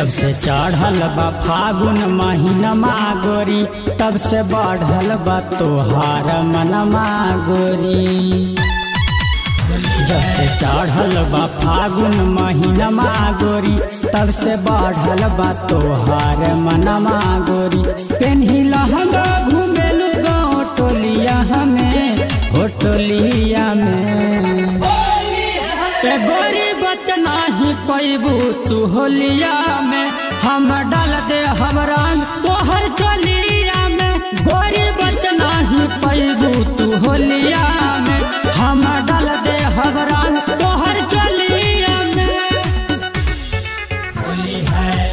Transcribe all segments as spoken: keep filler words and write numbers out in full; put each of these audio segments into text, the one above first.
जब से चढ़ल बा फागुन महीनमा गोरी, तब से बढ़ल बा तोहार मनमा गोरी। जब से चढ़ल बा फागुन महीनमा गोरी, तब से बढ़ल बा तोहार मनमा गोरी। पेन्ही लहंगा घूमेलू गाँव टोलिया हमें, हो टोलिया में ते गोरी बचना ही पैबू तू होलिया में। हम डाल दे हम रंग तोहर चोलिया में, गोरी बचना ही पैबू तू होलिया में। हम डाल दे हम रंग तोहर चोलिया में। होली है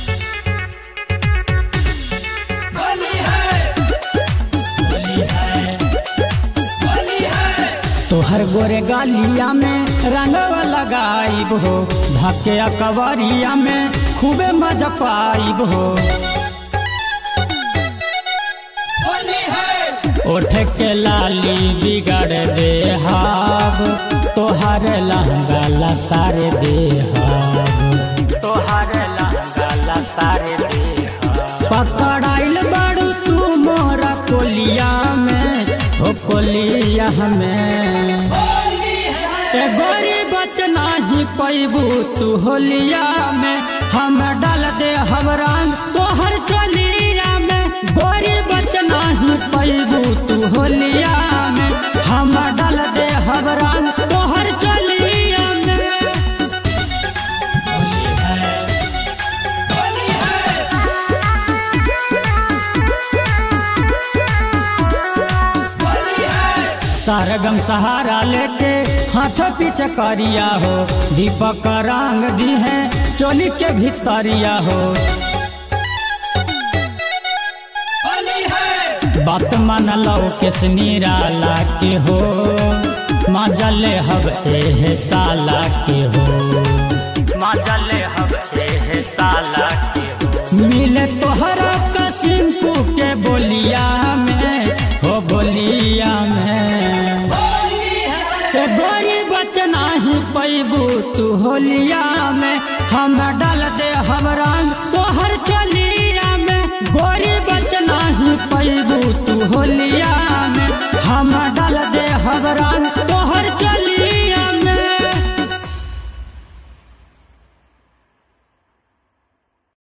होली है होली है होली है। तोहर गोरे गालिया में रंगवा लगाइब हो, धके अकबरिया में खूबे मजा पाइब हो। ओठ के लाली बिगड़ दे हाब, तोहर लहंगा लसार दे हाब, तोहर लहंगा लसार दे हाब। पकड़ाइल बाड़ू तू मोरा कोलिया में, हो कोलिया में ते गोरी बचना ही पैबू तू होलिया में। हम डाल दे हम रंग तोहर चोलिया में, गोरी बचना ही पैबू तू होलिया में। हम डाल दे हम रंग तोहर चोलिया में। होली है होली है होली है। सरगम सहारा लेके हाथ पीछे करिया हो, दीपक रंग दी है चोली के भीतरिया हो। बात मान लो के निराला के हो, मजले हब एह साला के हो, मजले हब एह साला के हो। मिले तोहरा का सिंपू के बोलिया में, हो बोलिया में ते गोरी बचना ही पैबू तू होलिया में। हम डाल दे हम रंग तोहर चोलिया